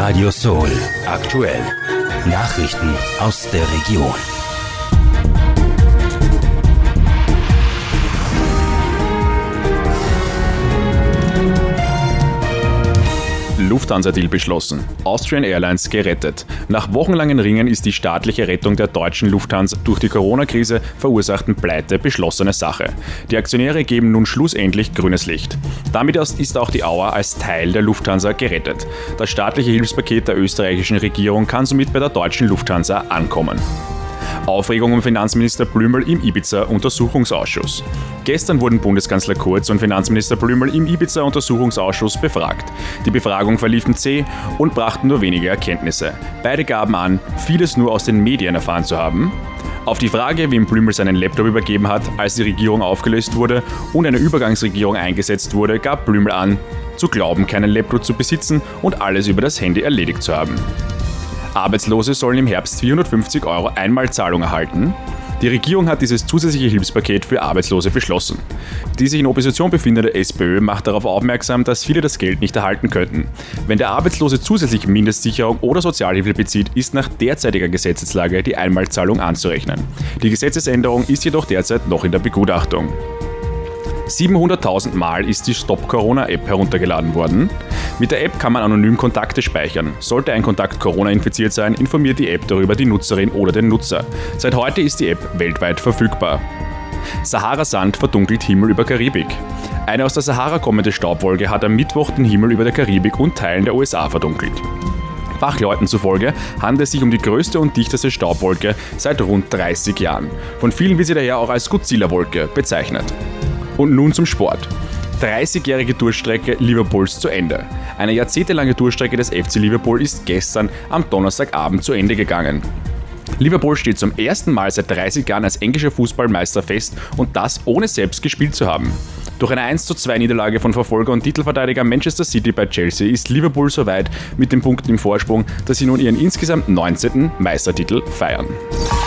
Radio Soul. Aktuell. Nachrichten aus der Region. Lufthansa-Deal beschlossen. Austrian Airlines gerettet. Nach wochenlangen Ringen ist die staatliche Rettung der deutschen Lufthansa durch die Corona-Krise verursachten Pleite beschlossene Sache. Die Aktionäre geben nun schlussendlich grünes Licht. Damit ist auch die Auer als Teil der Lufthansa gerettet. Das staatliche Hilfspaket der österreichischen Regierung kann somit bei der deutschen Lufthansa ankommen. Aufregung um Finanzminister Blümel im Ibiza-Untersuchungsausschuss. Gestern wurden Bundeskanzler Kurz und Finanzminister Blümel im Ibiza-Untersuchungsausschuss befragt. Die Befragung verliefen zäh und brachten nur wenige Erkenntnisse. Beide gaben an, vieles nur aus den Medien erfahren zu haben. Auf die Frage, wem Blümel seinen Laptop übergeben hat, als die Regierung aufgelöst wurde und eine Übergangsregierung eingesetzt wurde, gab Blümel an, zu glauben, keinen Laptop zu besitzen und alles über das Handy erledigt zu haben. Arbeitslose sollen im Herbst 450 € Einmalzahlung erhalten. Die Regierung hat dieses zusätzliche Hilfspaket für Arbeitslose beschlossen. Die sich in Opposition befindende SPÖ macht darauf aufmerksam, dass viele das Geld nicht erhalten könnten. Wenn der Arbeitslose zusätzlich Mindestsicherung oder Sozialhilfe bezieht, ist nach derzeitiger Gesetzeslage die Einmalzahlung anzurechnen. Die Gesetzesänderung ist jedoch derzeit noch in der Begutachtung. 700.000 Mal ist die Stop-Corona-App heruntergeladen worden. Mit der App kann man anonym Kontakte speichern. Sollte ein Kontakt Corona infiziert sein, informiert die App darüber die Nutzerin oder den Nutzer. Seit heute ist die App weltweit verfügbar. Sahara-Sand verdunkelt Himmel über Karibik. Eine aus der Sahara kommende Staubwolke hat am Mittwoch den Himmel über der Karibik und Teilen der USA verdunkelt. Fachleuten zufolge handelt es sich um die größte und dichteste Staubwolke seit rund 30 Jahren. Von vielen wird sie daher auch als Godzilla-Wolke bezeichnet. Und nun zum Sport. 30-jährige Durststrecke Liverpools zu Ende. Eine jahrzehntelange Durststrecke des FC Liverpool ist gestern am Donnerstagabend zu Ende gegangen. Liverpool steht zum ersten Mal seit 30 Jahren als englischer Fußballmeister fest und das ohne selbst gespielt zu haben. Durch eine 1:2 Niederlage von Verfolger und Titelverteidiger Manchester City bei Chelsea ist Liverpool so weit mit den Punkten im Vorsprung, dass sie nun ihren insgesamt 19. Meistertitel feiern.